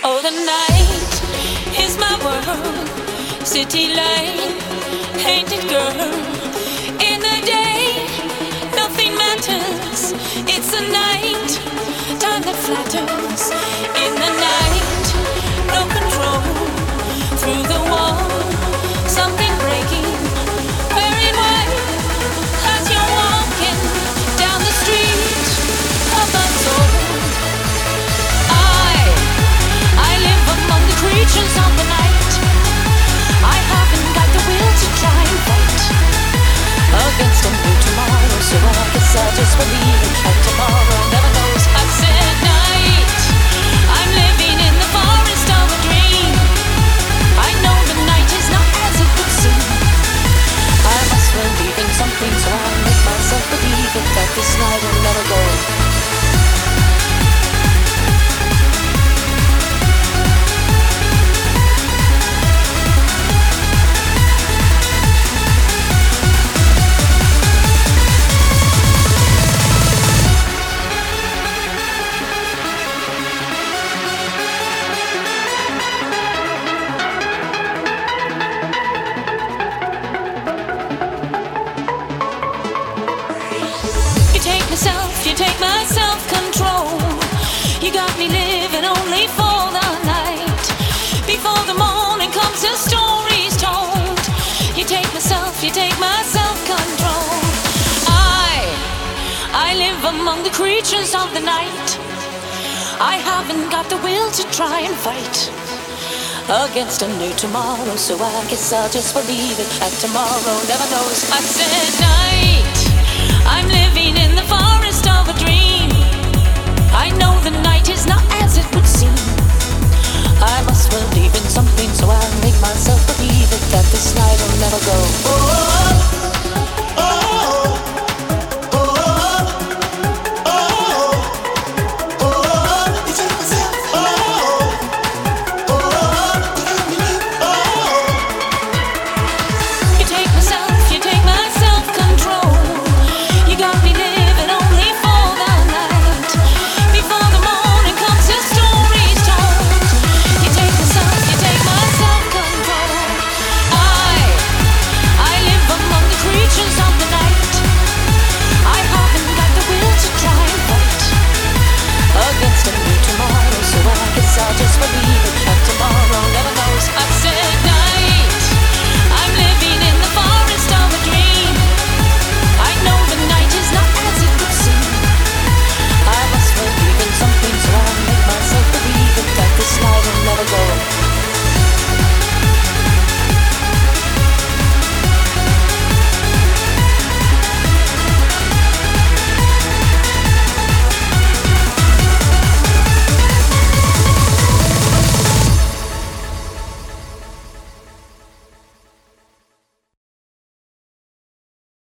Oh, the night is my world, city light, painted girl. In the day, nothing matters. It's the night, time that flatters. In the night, no control. Through the wall, something breaking. Wearing white as you're walking down the street of my soul. I live among the creatures of the night. I haven't got the will to try and fight against a new tomorrow, so I guess I'll just believe in that tomorrow never knows. I said night. I'm living in the forest of a dream. I know the night is not as it would seem. I must believe in something, so I make myself believe it, that this night will never go. You take my self-control. You got me living only for the night. Before the morning comes, the story's told. You take myself, you take my self-control. I live among the creatures of the night. I haven't got the will to try and fight against a new tomorrow, so I guess I'll just believe it, that tomorrow never knows. I said night. I'm living in the forest of a dream.